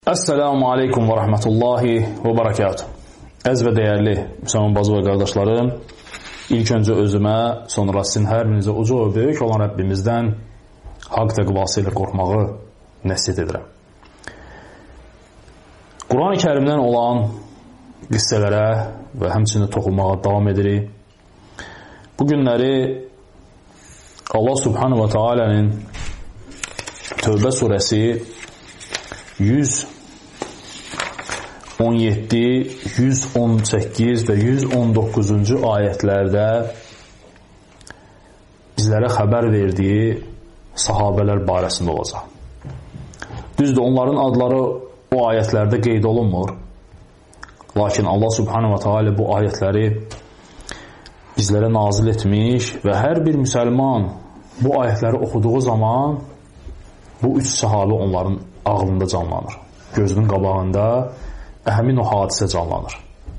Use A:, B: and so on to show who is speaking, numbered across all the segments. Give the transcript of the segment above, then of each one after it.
A: Esselamu aleykum və rəhmətullahi və barakatuh. Əziz və dəyərli müsəlman bazı və qardaşlarım, ilk öncə özümə, sonra sizin hər birinizə uca və böyük olan Rəbbimizdən haqq təqvası ilə qorxmağı nəsihət edirəm. Quran-ı Kərimdən olan qissələrə və həmçinin toxunmağa davam edirik. Bu günləri Allah Subhanahu və Teala'nın Tövbə surəsi 117, 118 və 119-cu ayətlərdə bizlərə xəbər verdiyi sahabələr barəsində olacaq. Düzdür, onların adları o ayətlərdə qeyd olunmur. Lakin Allah Subhanahu wa Ta'ala bu ayətləri bizlərə nazil etmiş və hər bir müsəlman bu ayətləri oxuduğu zaman bu üç sahabə onların ağlında canlanır. Gözünün qabağında həmin o hadisə canlanır.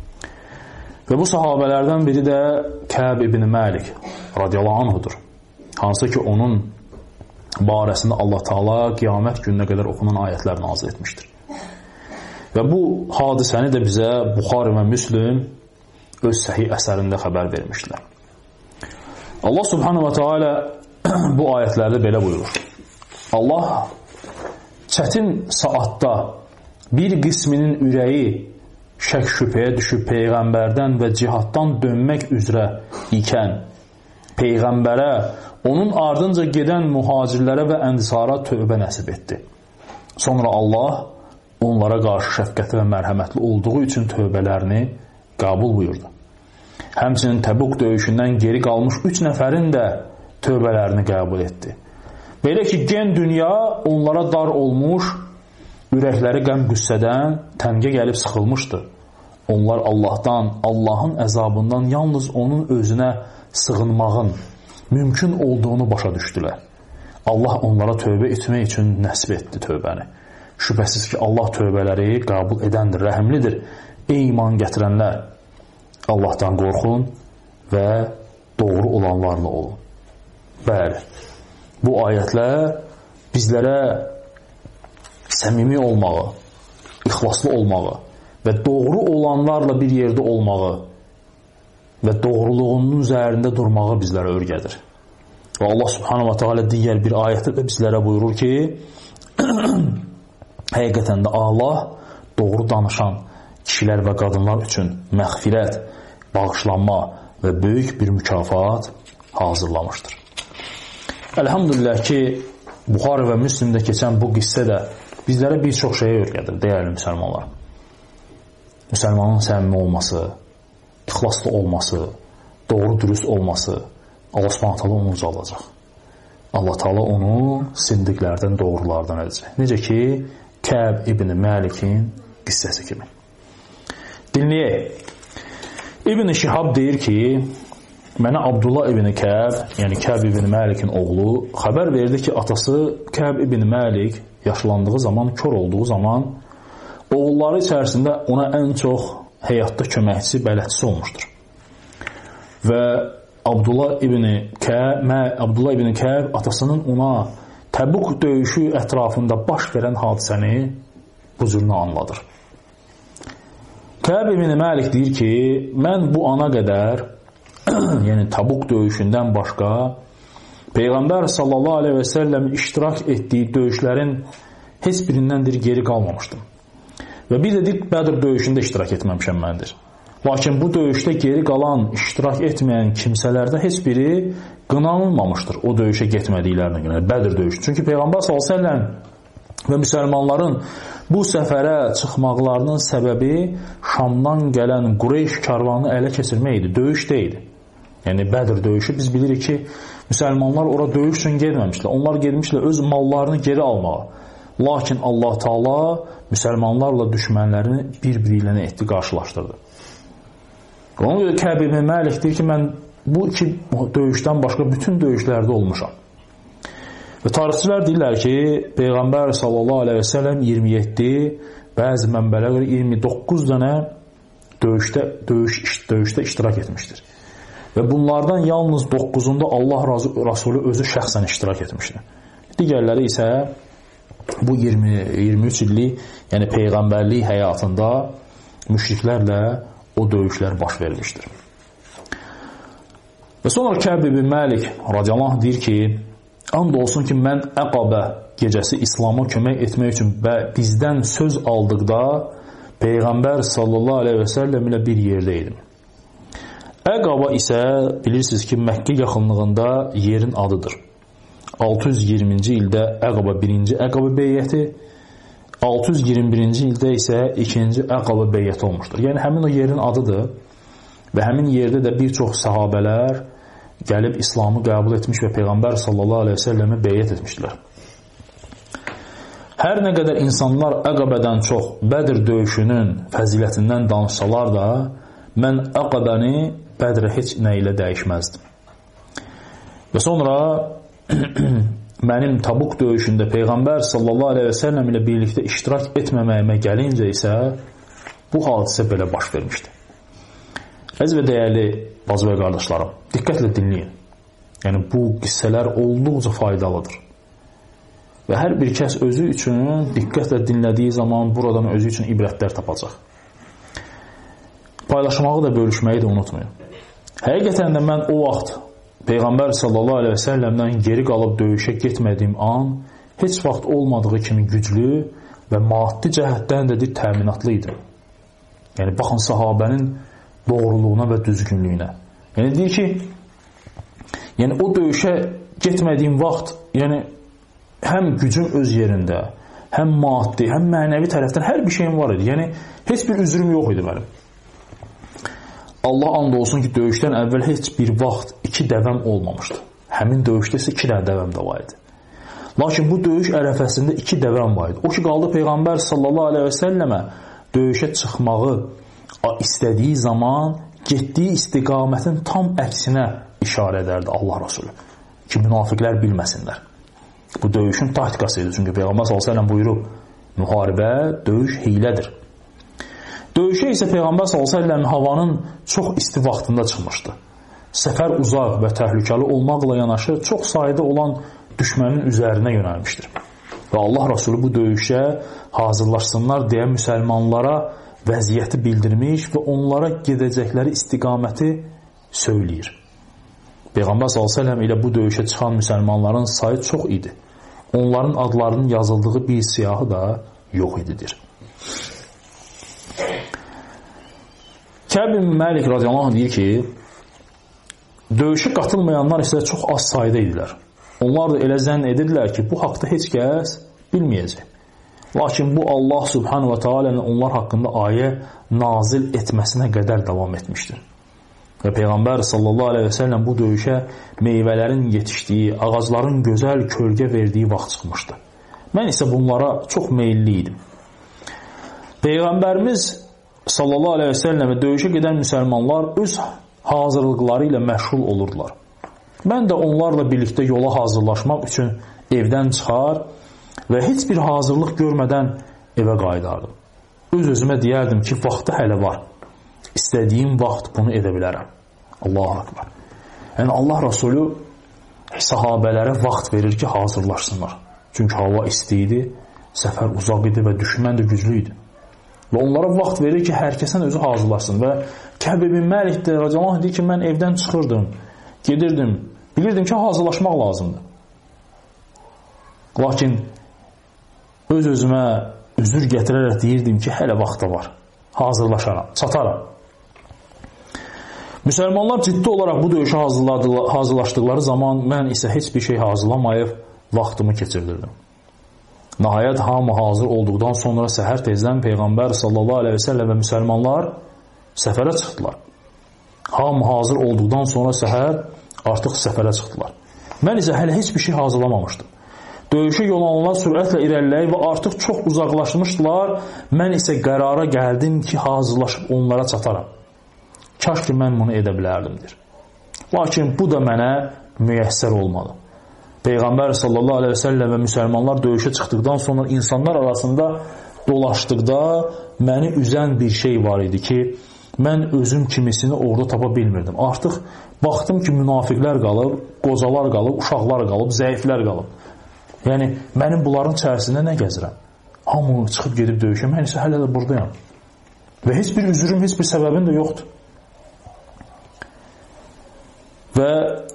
A: Və bu sahabələrdən biri də Kəb ibn Məlik radiyallahu anhudur. Hansı ki onun barəsində Allah Taala qiyamət gününə qədər oxunan ayətlər nazil etmişdir. Və bu hadisəni də bizə Buxari və Müslim öz səhih əsərində xəbər vermişdilər. Allah Subhanahu wa Taala bu ayətlərdə belə buyurur. Allah çətin saatda bir qisminin ürəyi şək-şübhəyə düşüb Peyğəmbərdən və cihaddan dönmək üzrə ikən Peyğəmbərə, onun ardınca gedən mühacirlərə və ənsara tövbə nəsib etdi. Sonra Allah onlara qarşı şəfqətli və mərhəmətli olduğu üçün tövbələrini qəbul buyurdu. Həmçinin Təbuk döyüşündən geri qalmış 3 nəfərin də tövbələrini qəbul etdi. Belə ki, gen dünya onlara dar olmuş, ürəkləri qəm-qüssədən təngə gəlib sıxılmışdı. Onlar Allahdan, Allahın əzabından yalnız onun özünə sığınmağın mümkün olduğunu başa düşdülər. Allah onlara tövbə etmək üçün nəsib etdi tövbəni. Şübhəsiz ki, Allah tövbələri qəbul edəndir, rəhimlidir. Ey iman gətirənlər, Allahdan qorxun və doğru olanlarla olun. Bəli, bu ayətlər bizlərə səmimi olmağı, ixlaslı olmağı və doğru olanlarla bir yerdə olmağı və doğruluğunun üzərində durmağı bizlərə öyrədir. Və Allah Subhanahu wa Ta'ala digər bir ayətdə də bizlərə buyurur ki, həqiqətən də Allah doğru danışan kişilər və qadınlar üçün məğfirət, bağışlanma və böyük bir mükafat hazırlamışdır. Elhamdülillah ki, Buxari və Müslimdə keçən bu qissə də bizlərə bir çox şeyə öyrədir, dəyərli müsəlmanlar. Müsəlmanın səmimi olması, ixlaslı olması, doğru dürüst olması, Allah Subhanahu Taala onu ucaldacaq. Allah Taala onu sindiqlərdən, doğrulardan edəcək. Necə ki, Kəb ibn Məlikin qissəsi kimi. Dinləyək. İbn Şihab deyir ki, mənə Abdullah ibn Kəb, yəni Kəb ibn Məlikin oğlu, xəbər verdi ki, atası Kəb ibn Məlik yaşlandığı zaman, kör olduğu zaman, oğulları içərisində ona ən çox həyatda köməkçisi, bələdçisi olmuşdur. Və Abdullah ibn Kəb atasının ona Təbuk döyüşü ətrafında baş verən hadisəni bu cürünə anladır. Kəb ibn Məlik deyir ki, mən bu ana qədər yəni Təbuk döyüşündən başqa Peyğəmbər sallallahu aleyhi və səlləm iştirak etdiyi döyüşlərin heç birindən geri qalmamışdım. Və bir də Bədr döyüşündə iştirak etməmişəm məndir. Lakin bu döyüşdə geri qalan, iştirak etməyən kimsələrdə heç biri qınanılmamışdır o döyüşə getmədiklərinə görə, Bədr döyüşü. Çünki Peyğəmbər sallallahu aleyhi və səlləm və müsəlmanların bu səfərə çıxmaqlarının səbəbi Şamdan gələn Qureyş karvanını ələ keçirmək idi, döyüş deyildi. Yəni Bədr döyüşü biz bilirik ki, müsəlmanlar ora döyüş üçün getməmişlər. Onlar getmişlər öz mallarını geri almağa. Lakin Allah Taala müsəlmanlarla düşmənlərini bir-biri ilə nə etdi, qarşılaşdırdı. Ona görə Kəb ibn Məlik deyir ki, mən bu iki döyüşdən başqa bütün döyüşlərdə olmuşam. Və tarixçilər deyirlər ki, Peyğəmbər sallallahu aleyhi və səlləm 27, bəzi mənbələrə görə 29 dənə döyüşdə iştirak etmişdir. Və bunlardan yalnız 9-unda Allah Rasulü özü şəxsən iştirak etmişdir. Digərləri isə bu 23 illik, yəni peyğəmbərlik həyatında müşriklərlə o döyüşlər baş verilmişdir. Və sonra Kəb ibn Məlik radiyallahu anh deyir ki, and olsun ki, mən Əqabə gecəsi İslam'a kömək etmək üçün və bizdən söz aldıqda Peyğəmbər sallallahu aleyhi və səlləm ilə bir yerdə idim. Əqaba isə bilirsiniz ki, Məkkə yaxınlığında yerin adıdır. 620-ci ildə Əqaba 1-ci Əqaba beyyəti, 621-ci ildə isə 2-ci Əqaba beyyəti olmuşdur. Yəni həmin o yerin adıdır və həmin yerdə də bir çox səhabələr gəlib İslamı qəbul etmiş və Peyğəmbər sallallahu aleyhi və səlləmə beyyət etmişdilər. Hər nə qədər insanlar Əqabədən çox Bədr döyüşünün fəzilətindən danışsalar da, mən Əqabəni Bədrə heç nə ilə dəyişməzdim. Və sonra mənim Tabuk döyüşündə Peyğəmbər sallallahu aleyhi və səlləm ilə birlikdə iştirak etməməyimə gəlincə isə bu hadisə belə baş vermişdi. Əziz və dəyərli bacı və qardaşlarım, diqqətlə dinləyin. Yəni bu qissələr olduqca faydalıdır. Və hər bir kəs özü üçün diqqətlə dinlədiyi zaman buradan özü üçün ibrətlər tapacaq. Paylaşmağı da, bölüşməyi də unutmayın. Həqiqətən də mən o vaxt Peyğəmbər sallallahu aleyhi və səlləmdən geri qalıb döyüşə getmədiyim an heç vaxt olmadığı kimi güclü və maddi cəhətdən də təminatlı idim. Yəni baxın sahabənin doğruluğuna və düzgünlüyünə. Yəni deyir ki, yəni o döyüşə getmədiyim vaxt, yəni həm gücüm öz yerində, həm maddi, həm mənəvi tərəfdən hər bir şeyim var idi. Yəni heç bir üzrüm yox idi mənim. Allah and olsun ki, döyüşdən əvvəl heç bir vaxt 2 dəvəm olmamışdı. Həmin döyüşdə isə 2 dənə dəvəm də var idi. Lakin bu döyüş ərəfəsində 2 dəvəm var idi. O ki, qaldı Peyğəmbər sallallahu aleyhi və səlləmə döyüşə çıxmağı istədiyi zaman getdiyi istiqamətin tam əksinə işarə edərdi Allah Rasulü. Ki, münafiqlər bilməsinlər. Bu döyüşün taktikası idi. Çünki Peyğəmbər sallallahu aleyhi və səlləm buyurub, müharibə, döyüş hiylədir. Döyüşə isə Peyğəmbər sallallahu əleyhi və səlləm havanın çox isti vaxtında çıxmışdı. Səfər uzaq və təhlükəli olmaqla yanaşı çox sayda olan düşmənin üzərinə yönəlmişdir. Və Allah Rasulü bu döyüşə hazırlaşsınlar deyə müsəlmanlara vəziyyəti bildirmiş və onlara gedəcəkləri istiqaməti söyləyir. Peyğəmbər sallallahu əleyhi və səlləm ilə bu döyüşə çıxan müsəlmanların sayı çox idi. Onların adlarının yazıldığı bir siyahı da yox ididir. Kəb ibn Məlik radiyallahu anh deyir ki, döyüşə qatılmayanlar isə çox az sayda idilər. Onlar da elə zənn edirdilər ki, bu haqda heç kəs bilməyəcək. Lakin bu Allah subhanahu wa ta'ala onlar haqqında ayə nazil etməsinə qədər davam etmişdir. Və Peyğəmbər sallallahu aleyhi və səlləm bu döyüşə meyvələrin yetişdiyi, ağacların gözəl kölgə verdiyi vaxt çıxmışdı. Mən isə bunlara çox meyilli idim. Peyğəmbərimiz sallallahu aleyhi və səlləmə döyüşə gedən müsəlmanlar öz hazırlıqları ilə məşğul olurdular. Mən də onlarla birlikdə yola hazırlaşmaq üçün evdən çıxar və heç bir hazırlıq görmədən evə qayıdardım. Öz-özümə deyərdim ki, vaxtı hələ var. İstədiyim vaxt bunu edə bilərəm. Allahu Akbar. Yəni Allah Rasulü sahabələrə vaxt verir ki, hazırlaşsınlar. Çünki hava isti idi, səfər uzaq idi və düşmən də güclü idi. Və onlara vaxt verir ki, hər kəsən özü hazırlasın. Və Kəb ibn Məlik də radiyallahu anh deyir ki, mən evdən çıxırdım, gedirdim, bilirdim ki, hazırlaşmaq lazımdır. Lakin öz-özümə üzür gətirərək deyirdim ki, hələ vaxta var, hazırlaşaram, çataram. Müsəlmanlar ciddi olaraq bu döyüşə hazırlaşdıqları zaman mən isə heç bir şey hazırlamayıb vaxtımı keçirdirdim. Nəhayət hamı hazır olduqdan sonra səhər tezdən Peyğəmbər sallallahu aleyhi və səlləm və müsəlmanlar səfərə çıxdılar. Hamı hazır olduqdan sonra səhər artıq səfərə çıxdılar. Mən isə hələ heç bir şey hazırlamamışdım. Döyüşə yol alanlar sürətlə irəliləyib və artıq çox uzaqlaşmışdılar. Mən isə qərara gəldim ki, hazırlaşıb onlara çataram. Kaş ki, mən bunu edə bilərdimdir. Lakin bu da mənə müyəssər olmadı. Peyğəmbər sallallahu aleyhi və səlləm və müsəlmanlar döyüşə çıxdıqdan sonra insanlar arasında dolaşdıqda məni üzən bir şey var idi ki, mən özüm kimisini orada tapa bilmirdim. Artıq baxdım ki, münafiqlər qalıb, qocalar qalıb, uşaqlar qalıb, zəiflər qalıb. Yəni, mənim bunların içərisində nə gəzirəm? Hamı çıxıb gedib döyüşəm, mən isə hələ də buradayam. Və heç bir üzrüm, heç bir səbəbim də yoxdur. Və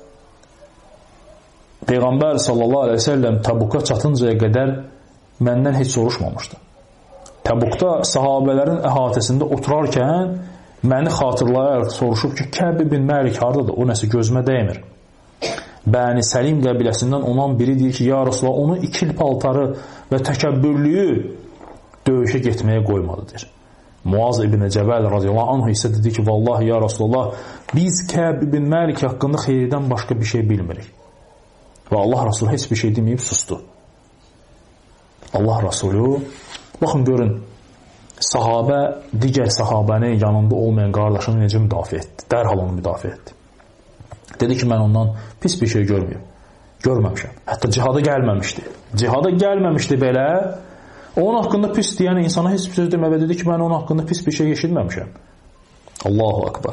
A: Peyğəmbər sallallahu aleyhi ve sellem Təbuka çatıncaya qədər məndən heç soruşmamışdı. Təbukda sahabələrin əhatəsində oturarkən məni xatırlayaraq soruşub ki, Kəb ibn Məlik haradadır? O nəsə gözümə dəymir. Bəni Səlim qəbiləsindən olan biri deyir ki, ya Rasulullah, onu ikil paltarı və təkəbbürlüyü döyüşə getməyə qoymalıdır. Muaz ibn Cəbəl radiyallahu anh isə dedi ki, vallahi ya Rasulullah, biz Kəb ibn Məlik haqqında xeyirdən başqa bir şey bilmirik. Və Allah Rasulü heç bir şey deməyib sustu. Allah Rasulü, baxın görün, sahabə, digər sahabənin yanında olmayan qardaşını necə müdafiə etdi? Dərhal onu müdafiə etdi. Dedi ki, mən ondan pis bir şey görməmişəm. Hətta cihada gəlməmişdi. Cihada gəlməmişdi belə, onun haqqında pis deyən insana heç bir söz demə və dedi ki, mən onun haqqında pis bir şey eşitməmişəm. Allahu Akbar.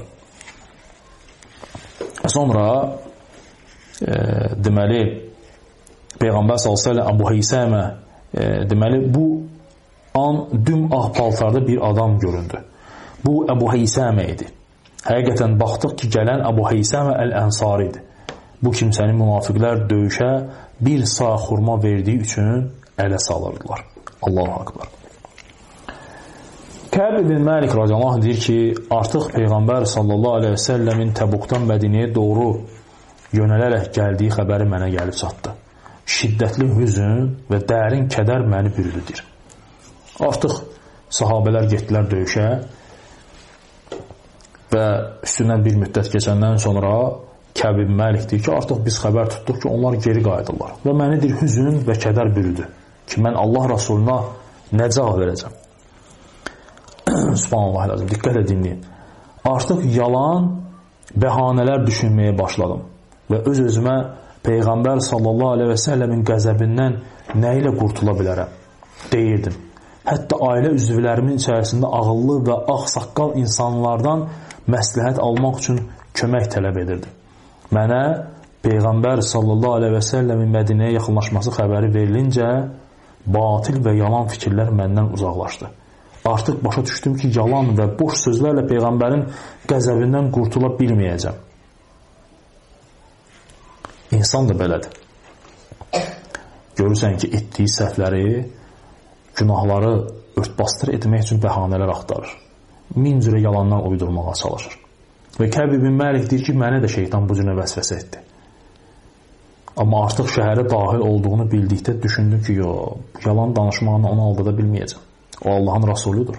A: Sonra deməli, Peyğəmbər s.ə.v. Əbu Heysəmə deməli, bu an düm ağ paltarda bir adam göründü. Bu Əbu Heysəmə idi. Həqiqətən baxdıq ki, gələn Əbu Heysəmə Əl-Ənsari idi. Bu kimsəni münafiqlər döyüşə bir sağ xurma verdiyi üçün ələ salırdılar. Allahu Akbar. Kəb ibn Məlik radiyallahu anh deyir ki, artıq Peyğəmbər sallallahu aleyhi ve sellemin Təbukdan Mədiniyə doğru yönələrək gəldiyi xəbəri mənə gəlib çatdı. Şiddətli hüzün və dərin kədər məni bürüdür. Artıq sahabələr getdilər döyüşə və üstündən bir müddət keçəndən sonra Kəb ibn Məlik deyir ki, artıq biz xəbər tutduq ki, onlar geri qayıdırlar. Və məni deyir, hüzün və kədər bürüdü ki, mən Allah Rasuluna nə cavab verəcəm? Subhanallah lazım, diqqətlə dinləyin. Artıq yalan bəhanələr düşünməyə başladım və öz-özümə Peyğəmbər sallallahu aleyhi və səlləmin qəzəbindən nə ilə qurtula bilərəm? Deyirdim. Hətta ailə üzvlərimin içərisində ağıllı və ağsaqqal insanlardan məsləhət almaq üçün kömək tələb edirdi. Mənə Peyğəmbər sallallahu aleyhi və səlləmin Mədinəyə yaxınlaşması xəbəri verilincə batil və yalan fikirlər məndən uzaqlaşdı. Artıq başa düşdüm ki, yalan və boş sözlərlə Peyğəmbərin qəzəbindən qurtula bilməyəcəm. İnsan da belədir. Görürsən ki, etdiyi səhvləri, günahları örtbasdır etmək üçün bəhanələr axtarır. Min cürə yalandan uydurmağa çalışır. Və Kəb ibn Məlik deyir ki, mənə də şeytan bu cürə vəsvəsə etdi. Amma artıq şəhərə daxil olduğunu bildikdə düşündüm ki, yalan danışmağını onu aldada bilməyəcəm. O Allahın Rasuludur.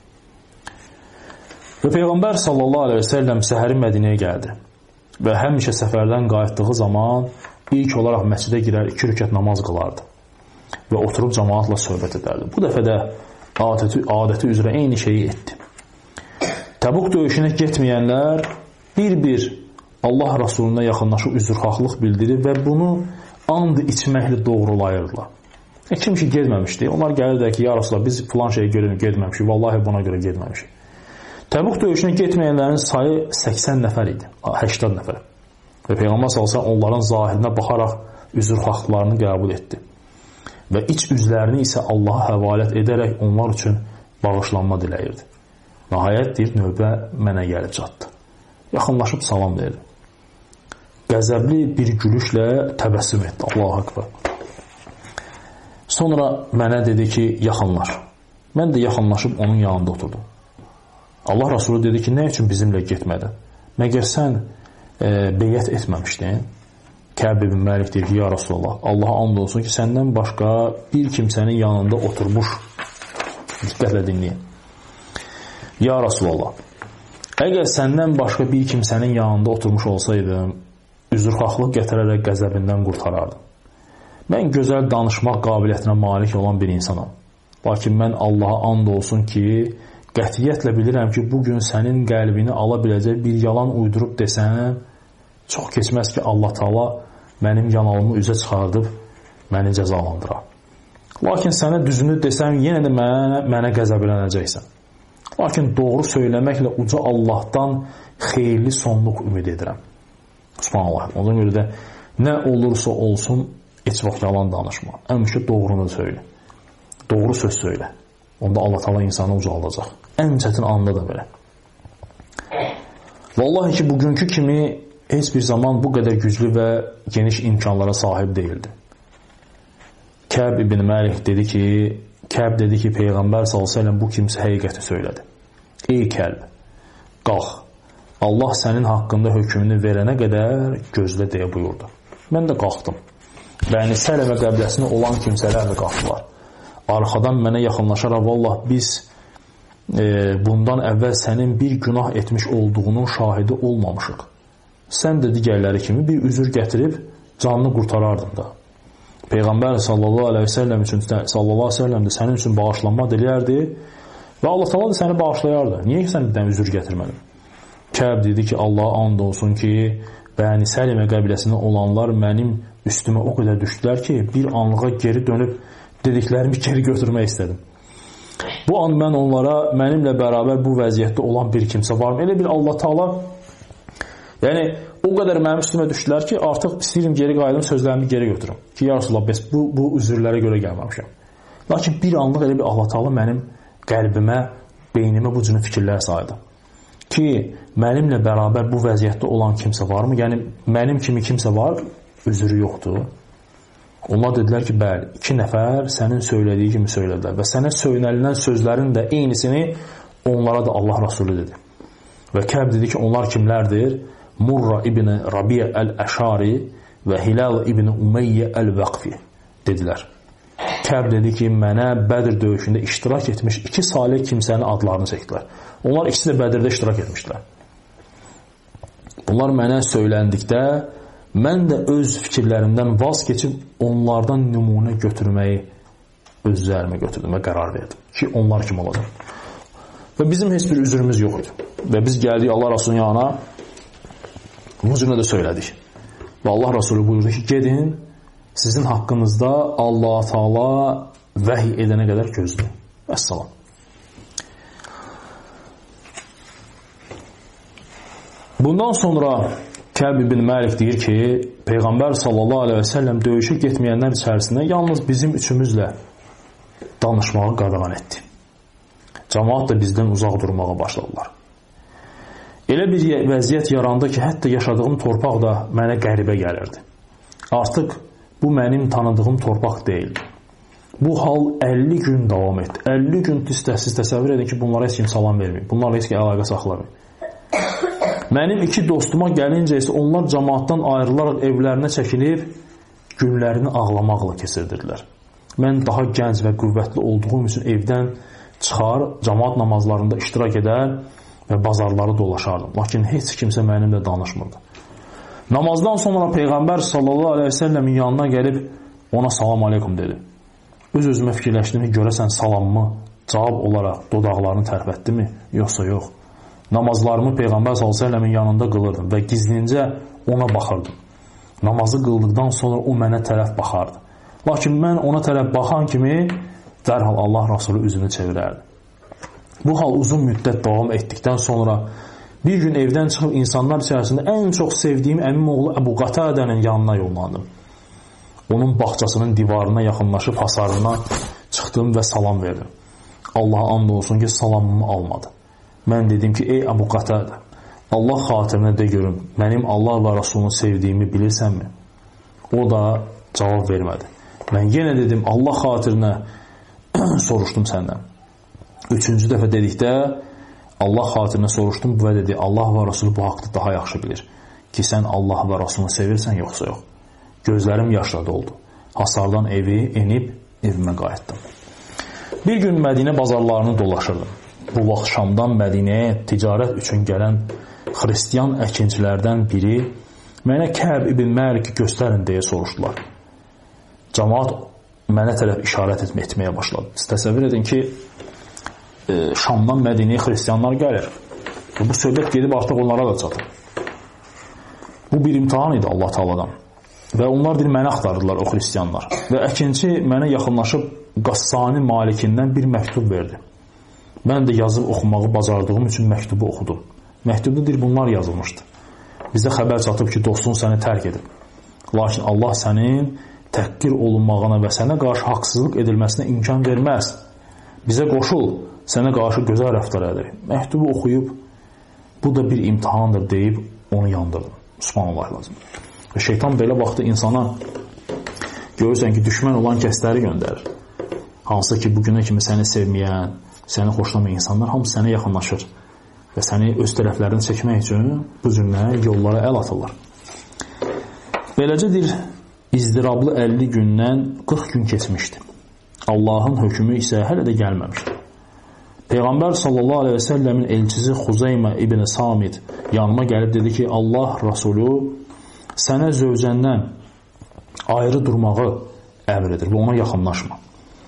A: Və Peyğəmbər sallallahu aleyhi ve sellem səhəri Mədinəyə gəldi. Və həmişə səfərdən qayıtdığı zaman ilk olaraq məscidə girər, 2 rükət namaz qılardı və oturub cəmaatla söhbət edərdi. Bu dəfə də adəti üzrə eyni şeyi etdi. Təbuk döyüşünə getməyənlər bir-bir Allah Rasuluna yaxınlaşıb üzrxahlıq bildirir və bunu and içməklə doğrulayırlar. Kim ki getməmişdi, onlar gəlirlər ki, ya Rasulullah, biz filan şeyə görə getməmişik, vallahi buna görə getməmişik. Təbuk döyüşünə getməyənlərin sayı 80 nəfər idi, 80 nəfər. Və Peyğəmbər sallallahu onların zahirinə baxaraq üzrxahlarını qəbul etdi. Və iç üzlərini isə Allaha həvalət edərək onlar üçün bağışlanma diləyirdi. Nəhayət deyir, növbə mənə gəlib çatdı. Yaxınlaşıb salam verdi. Qəzəbli bir gülüşlə təbəssüm etdi. Allahu Akbar. Sonra mənə dedi ki, yaxınlaş. Mən də yaxınlaşıb onun yanında oturdum. Allah Rasulü dedi ki, nə üçün bizimlə getmədin? Məgər sən beyyət etməmişdin? Kəb ibn Məlik deyir ki, ya Rasulullah, Allaha and olsun ki, səndən başqa bir kimsənin yanında oturmuş. Diqqətlə dinləyin. Ya Rasulullah, əgər səndən başqa bir kimsənin yanında oturmuş olsaydım, üzrxahlıq gətirərək qəzəbindən qurtarardım. Mən gözəl danışmaq qabiliyyətinə malik olan bir insanam. Lakin mən Allaha and olsun ki, qətiyyətlə bilirəm ki, bugün sənin qəlbini ala biləcək bir yalan uydurub desəm, çox keçməz ki, Allah Taala mənim yanalımı üzə çıxardıb məni cəzalandırar. Lakin sənə düzünü desəm, yenə də mənə qəzəblənəcəksən. Lakin doğru söyləməklə uca Allahdan xeyirli sonluq ümid edirəm. Subhanallah. Ona görə də nə olursa olsun heç vaxt yalan danışma. Həmişə doğrunu söylə. Doğru söz söylə. Onda Allah Taala insanı ucaldacaq. Ən çətin anda da belə. Vallahi ki, bugünkü kimi heç bir zaman bu qədər güclü və geniş imkanlara sahib deyildi. Kəb ibn Məlik dedi ki, Peyğəmbər s.ə.v bu kimsə həqiqəti söylədi. Ey Kəlb, qalx, Allah sənin haqqında hökmünü verənə qədər gözlə deyə buyurdu. Mən də qalxdım. Bəni Sələmə qəbiləsinə olan kimsələr də qalxdılar. Arxadan mənə yaxınlaşaraq, vallah biz bundan əvvəl sənin bir günah etmiş olduğunun şahidi olmamışıq. Sən də digərləri kimi bir üzür gətirib canını qurtarardın da. Peyğəmbər sallallahu aleyhi ve sellem də sənin üçün bağışlanma diləyərdi və Allah Taala da səni bağışlayardı. Niyə sən birdən üzür gətirmədin? Kəb dedi ki, Allaha and olsun ki, Bəni Səlimə qəbiləsində olanlar mənim üstümə o qədər düşdülər ki, bir anlığa geri dönüb dediklərimi geri götürmək istədim. Bu an mən onlara mənimlə bərabər bu vəziyyətdə olan bir kimsə varmı? Elə bir Allah Taala, yəni o qədər mənim üstümə düşdülər ki, artıq istəyirəm geri qayıdım, sözlərimi geri götürüm. Ki, ya Rasulullah, bəs bu üzrlərə görə gəlməmişəm. Lakin bir anlıq elə bir Allah Taala mənim qəlbimə, beynimə bu cür fikirlər saydı. Ki, mənimlə bərabər bu vəziyyətdə olan kimsə varmı? Yəni, mənim kimi kimsə var, üzrü yoxdur. Onlar dedilər ki, bəli, 2 nəfər sənin söylədiyi kimi söylədilər və sənə söylənilən sözlərin də eynisini onlara da Allah Rasulü dedi. Və Kəb dedi ki, onlar kimlərdir? Murra ibn Rabi'a əl-Əşari və Hilal ibn Umeyyə əl-Vəqfi dedilər. Kəb dedi ki, mənə Bədir döyüşündə iştirak etmiş 2 salih kimsənin adlarını çəkdilər. Onlar ikisi də Bədirdə iştirak etmişlər. Bunlar mənə söyləndikdə mən də öz fikirlərimdən vaz keçib onlardan nümunə götürməyi öz üzərimə götürdüm və qərar verdim ki, onlar kim olacaq. Və bizim heç bir üzrümüz yox idi. Və biz gəldik Allah Rasulunun yanına, bu cürlə də söylədik. Və Allah Rasulü buyurdu ki, gedin, sizin haqqınızda Allah Taala vəhiy edənə qədər gözləyin. Vəssalam. Bundan sonra Kəb ibn Məlik deyir ki, Peyğəmbər sallallahu aleyhi ve sellem döyüşə getməyənlər içərisində yalnız bizim üçümüzlə danışmağı qadağan etdi. Cəmaat da bizdən uzaq durmağa başladılar. Elə bir vəziyyət yarandı ki, hətta yaşadığım torpaq da mənə qəribə gəlirdi. Artıq bu mənim tanıdığım torpaq deyildi. Bu hal 50 gün davam etdi. 50 gün siz təsəvvür edin ki, bunlara heç kim salam verməyib. Bunlarla heç kim əlaqə saxlamayıb. Mənim 2 dostuma gəlincə isə onlar cəmaatdan ayrılaraq evlərinə çəkilib, günlərini ağlamaqla keçirdirdilər. Mən daha gənc və qüvvətli olduğum üçün evdən çıxar, cəmaat namazlarında iştirak edər və bazarları dolaşardım. Lakin heç kimsə mənimlə danışmırdı. Namazdan sonra Peyğəmbər sallallahu aleyhi ve sellemin yanına gəlib ona salam aleykum dedi. Öz-özümə fikirləşdiyimi görəsən salamımı cavab olaraq dodaqlarını tərpətdi mi? Yoxsa yox. Namazlarımı Peyğəmbər s.ə.v-in yanında qılırdım və gizlincə ona baxırdım. Namazı qıldıqdan sonra o mənə tərəf baxardı. Lakin mən ona tərəf baxan kimi dərhal Allah Rasulü üzünü çevirərdi. Bu hal uzun müddət davam etdikdən sonra bir gün evdən çıxıb insanlar içərisində ən çox sevdiyim əmim oğlu Əbu Qatadənin yanına yollandım. Onun bağçasının divarına yaxınlaşıb hasarına çıxdım və salam verdim. Allaha and olsun ki, salamımı almadı. Mən dedim ki, ey Əbu Qatadə, Allah xatirinə de görüm, mənim Allah və Rasulunu sevdiyimi bilirsənmi? O da cavab vermədi. Mən yenə dedim, Allah xatirinə soruşdum səndən. 3-cü dəfə dedikdə, Allah xatirinə soruşdum və dedi, Allah və Rasulü bu haqda daha yaxşı bilir ki, sən Allah və Rasulunu sevirsən, yoxsa yox. Gözlərim yaşla doldu. Hasardan evi enib, evimə qayıtdım. Bir gün Mədinə bazarlarını dolaşırdım. Bu vaxt Şamdan Mədinəyə ticarət üçün gələn xristiyan əkinçilərdən biri mənə Kəb ibn Məlik göstərin deyə soruşdular. Cəmaat mənə tərəf işarət etməyə başladı. Siz təsəvvür edin ki, Şamdan Mədinəyə xristiyanlar gəlir. Bu söhbət gedib artıq onlara da çatır. Bu bir imtihan idi Allah Taala'dan. Və onlar məni axtardılar, o xristiyanlar. Və əkinçi mənə yaxınlaşıb Qassani malikindən bir məktub verdi. Mən də yazıb oxumağı bacardığım üçün məktubu oxudum. Məktubda bunlar yazılmışdı. Bizə xəbər çatıb ki, dostun səni tərk edib. Lakin Allah sənin təhqir olunmağına və sənə qarşı haqsızlıq edilməsinə imkan verməz. Bizə qoşul, sənə qarşı gözəl rəftar edək. Məktubu oxuyub, bu da bir imtihandır deyib, onu yandırdım. Subhanallah lazım. Və şeytan belə vaxtı insana görürsən ki, düşmən olan kəsləri göndərir. Hansı ki, bugünə kimi səni sevməyən, səni xoşlamayan insanlar hamısı sənə yaxınlaşır və səni öz tərəflərini çəkmək üçün bu cümlə yollara əl atırlar. Beləcə bir izdirablı 50 gündən 40 gün keçmişdi. Allahın hökmü isə hələ də gəlməmişdi. Peyğəmbər sallallahu aleyhi və səlləmin elçisi Xuzeymə ibn Samit yanıma gəlib dedi ki, Allah Rasulü sənə zövcəndən ayrı durmağı əmr edir və ona yaxınlaşma.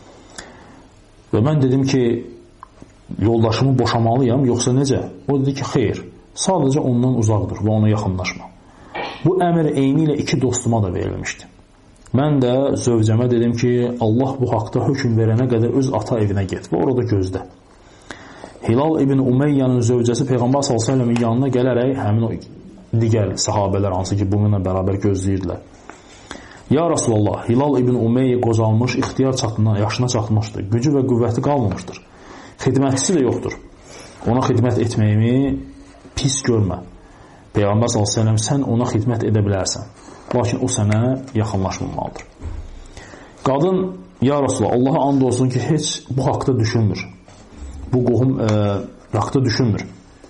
A: Və mən dedim ki, yoldaşımı boşamalıyam, yoxsa necə? O dedi ki, xeyr, sadəcə ondan uzaq dur və ona yaxınlaşma. Bu əmr eyni ilə 2 dostuma da verilmişdi. Mən də zövcəmə dedim ki, Allah bu haqda hökm verənə qədər öz ata evinə get və orada gözlə. Hilal ibn Umeyyənin zövcəsi Peyğəmbər s.ə.v-in yanına gələrək həmin o digər sahabələr hansı ki, bununla bərabər gözləyirdilər. Ya Rasulallah, Hilal ibn Umeyyə qocalmış, ixtiyar yaşına çatmışdır, gücü və qüvvəti qalmamışdır. Xidmətçisi də yoxdur. Ona xidmət etməyimi pis görmə. Peyğəmbər s.ə.v sən ona xidmət edə bilərsən. Lakin o sənə yaxınlaşmamalıdır. Qadın, ya Rasulallah, Allaha and olsun ki, heç bu haqda düşünmür. Bu qohum haqda düşünmür.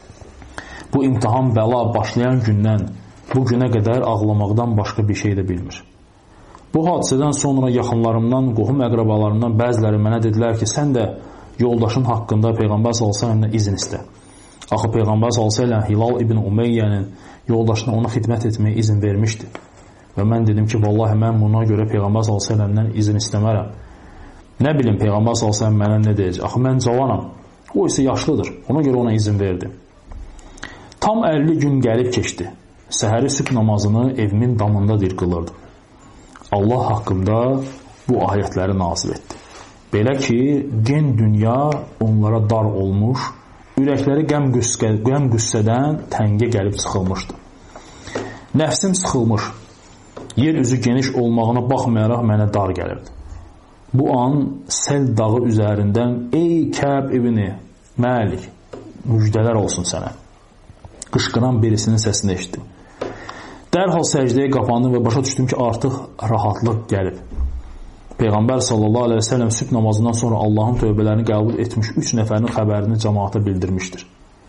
A: Bu imtihan bəla başlayan gündən bu günə qədər ağlamaqdan başqa bir şey də bilmir. Bu hadisədən sonra yaxınlarımdan, qohum əqrabalarımdan bəziləri mənə dedilər ki, sən də yoldaşın haqqında Peyğəmbər s.ə.v izin istə. Axı Peyğəmbər s.ə.v Hilal ibn Umeyyənin yoldaşına ona xidmət etməyə izin vermişdi. Və mən dedim ki, vallahi mən buna görə Peyğəmbər s.ə.v-dən izin istəmərəm. Nə bilim Peyğəmbər s.ə.v mənə nə deyəcək? Axı mən cavanam, o isə yaşlıdır. Ona görə ona izin verdim. Tam 50 gün gəlib keçdi. Səhəri sübh namazını evimin damındadır qılırdım. Allah haqqında bu ayətləri nazil etdi. Belə ki, gen dünya onlara dar olmuş, ürəkləri qəm-qüssədən təngə gəlib sıxılmışdı. Nəfsim sıxılmış, yer üzü geniş olmağına baxmayaraq mənə dar gəlirdi. Bu an Səl dağı üzərindən ey Kəb ibn Məlik, müjdələr olsun sənə. Qışqıran birisinin səsini eşitdim. Dərhal səcdəyə qapandım və başa düşdüm ki, artıq rahatlıq gəlib. Peyğəmbər sallallahu aleyhi və səlləm sübh namazından sonra Allahın tövbələrini qəbul etmiş 3 nəfərin xəbərini cəmaata bildirmişdir.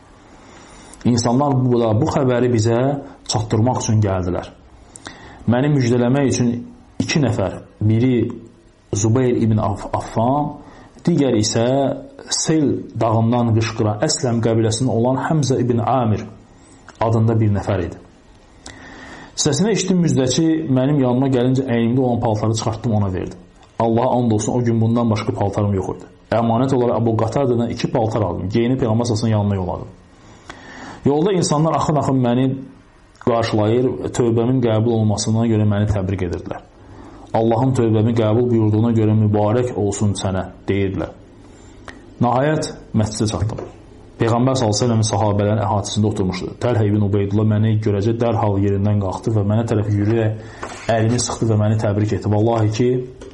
A: İnsanlar bu xəbəri bizə çatdırmaq üçün gəldilər. Məni müjdələmək üçün 2 nəfər, biri Zubeyr ibn Affan, digər isə Sel dağından qışqıran Əsləm qəbiləsində olan Həmzə ibn Amir adında bir nəfər idi. Səsini eşitdim, müjdəçi mənim yanıma gəlincə əynimdə olan paltarı çıxartdım, ona verdim. Allaha and olsun, o gün bundan başqa paltarım yox idi. Əmanət olaraq Əbu Qatadədən 2 paltar aldım. Geyinib Peyğəmbər sallallahu yanına yolladım. Yolda insanlar axın-axın məni qarşılayır, tövbəmin qəbul olmasına görə məni təbrik edirdilər. Allahın tövbəmi qəbul buyurduğuna görə mübarək olsun sənə deyirdilər. Nəhayət məscidə çatdım. Peyğəmbər s.ə.v sahabələrin əhatəsində oturmuşdu. Təlhə ibn Ubeydullah məni görəcək dərhal yerindən qalxdı və mənə tərəf yürüyərək əlini sıxdı və məni təbrik etdi. Vallahi ki,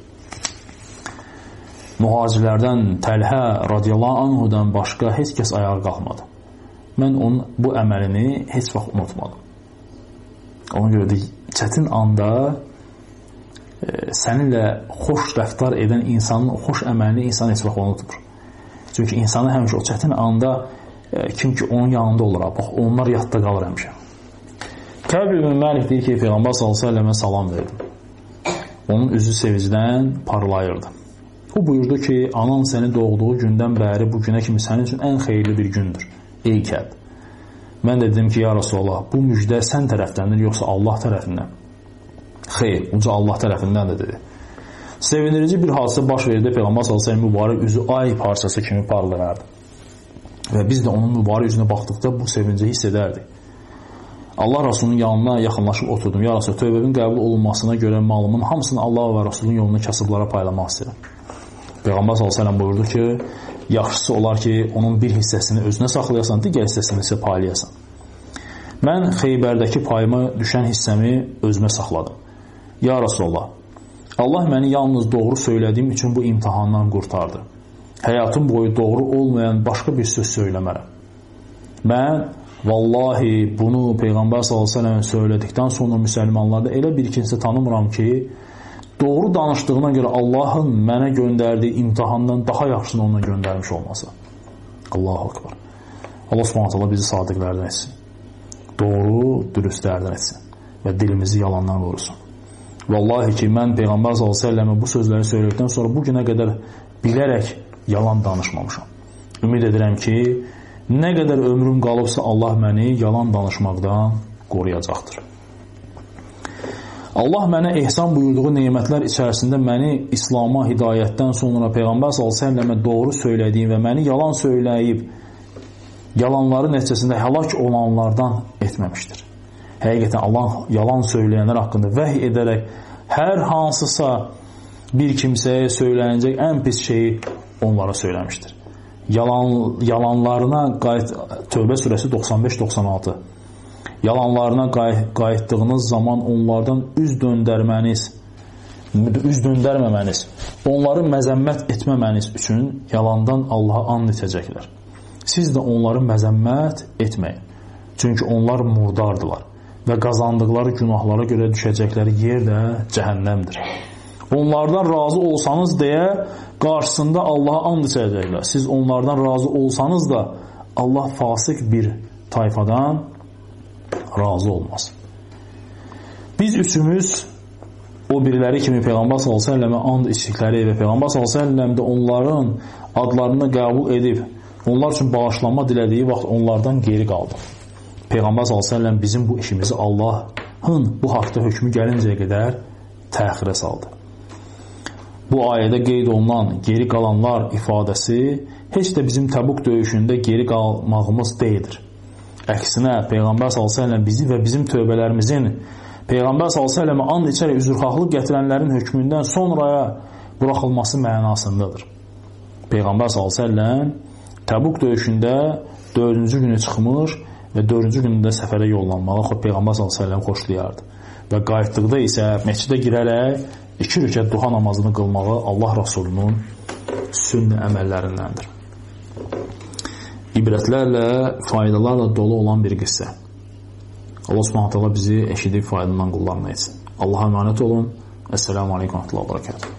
A: mühacirlərdən Təlhə radiyallahu anhudan başqa heç kəs ayağa qalxmadı. Mən onun bu əməlini heç vaxt unutmadım. Ona görə də çətin anda səninlə xoş rəftar edən insanın xoş əməlini insan heç vaxt unutmur. Çünki insanı həmişə o çətin anda kim ki onun yanında olur, bax onlar yadda qalır həmişə. Kəb ibn Məlik deyir ki, Peyğəmbər s.ə.və salam verdim. Onun üzü sevincdən parlayırdı. O buyurdu ki, anan səni doğduğu gündən bəri bu günə kimi sənin üçün ən xeyirli bir gündür. Ey Kəb. Mən də dedim ki, ya Rasulallah, bu müjdə sən tərəfdəndir, yoxsa Allah tərəfindən? Xeyr, uca Allah tərəfindən də dedi. Sevindirici bir hadisə baş verdi. Peyğəmbər s.ə.v mübarək üzü ay parçası kimi parlayardı. Və biz də onun mübarək üzünə baxdıqda bu sevinci hiss edərdik. Allah Rasulunun yanına yaxınlaşıb oturdum. Ya Rasul, tövbəmin qəbul olunmasına görə malımın hamısını Allah və Rasulun yolunu kasıblara paylamaq istəyirəm. Peyğəmbər s.ə.v buyurdu ki, yaxşısı olar ki, onun bir hissəsini özünə saxlayasan, digər hissəsini isə paylayasan. Mən Xeybərdəki payıma düşən hissəmi özümə saxladım. Ya Rasulallah, Allah məni yalnız doğru söylədiyim üçün bu imtihandan qurtardı. Həyatım boyu doğru olmayan başqa bir söz söyləmərəm. Mən vallahi bunu Peyğəmbər s.ə.v söylədikdən sonra müsəlmanlarda elə bir kimsə tanımıram ki, doğru danışdığına görə Allahın mənə göndərdiyi imtihandan daha yaxşını ona göndərmiş olması. Allahu Akbar. Allah subhanətələ bizi sadiqlərdən etsin. Doğru, dürüstlərdən etsin. Və dilimizi yalandan qorusun. Vallahi ki, mən Peyğəmbər s.ə.və bu sözləri söylədikdən sonra bu günə qədər bilərək yalan danışmamışam. Ümid edirəm ki, nə qədər ömrüm qalıbsa Allah məni yalan danışmaqdan qoruyacaqdır. Allah mənə ehsan buyurduğu nemətlər içərisində məni İslama hidayətdən sonra Peyğəmbər s.ə.və doğru söylədiyim və məni yalan söyləyib, yalanları nəticəsində həlak olanlardan etməmişdir. Həqiqətən Allah yalan söyləyənlər haqqında vəhy edərək hər hansısa bir kimsəyə söylənəcək ən pis şeyi onlara söyləmişdir. Yalanlarına Tövbə surəsi 95-96 yalanlarına qayıtdığınız zaman onlardan üz döndərməməniz, onları məzəmmət etməməniz üçün yalandan Allaha and içəcəklər. Siz də onları məzəmmət etməyin. Çünki onlar murdardılar və qazandıqları günahlara görə düşəcəkləri yer də cəhənnəmdir. Onlardan razı olsanız deyə qarşısında Allaha and içəcəklər. Siz onlardan razı olsanız da Allah fasıq bir tayfadan razı olmaz. Biz üçümüz o biriləri kimi Peyğəmbər s.ə.və and içdikləri və Peyğəmbər s.ə.və də onların adlarını qəbul edib onlar üçün bağışlanma dilədiyi vaxt onlardan geri qaldı. Peyğəmbər s.ə.v bizim bu işimizi Allahın bu haqda hökmü gəlincəyə qədər təxirə saldı. Bu ayədə qeyd olunan geri qalanlar ifadəsi heç də bizim Təbuk döyüşündə geri qalmağımız deyildir. Əksinə, Peyğəmbər s.ə.v bizi və bizim tövbələrimizin Peyğəmbər s.ə.və and içərək üzrxahlıq gətirənlərin hökmündən sonraya buraxılması mənasındadır. Peyğəmbər s.ə.v Təbuk döyüşündə 4-cü günü çıxmış və 4-cü günündə səfərə yollanmağı Peyğəmbər s.ə.v xoşlayardı. Və qayıtdıqda isə məscidə girərək 2 rükət duha namazını qılmağı Allah Rasulunun sünnə əməllərindəndir. İbrətlərlə, faydalarla dolu olan bir qissə. Allah subhanət hala bizi eşidib faydadan qullarına etsin. Allaha əmanət olun. Esselamu aleykum və rəhmətullah və bərəkətuhu.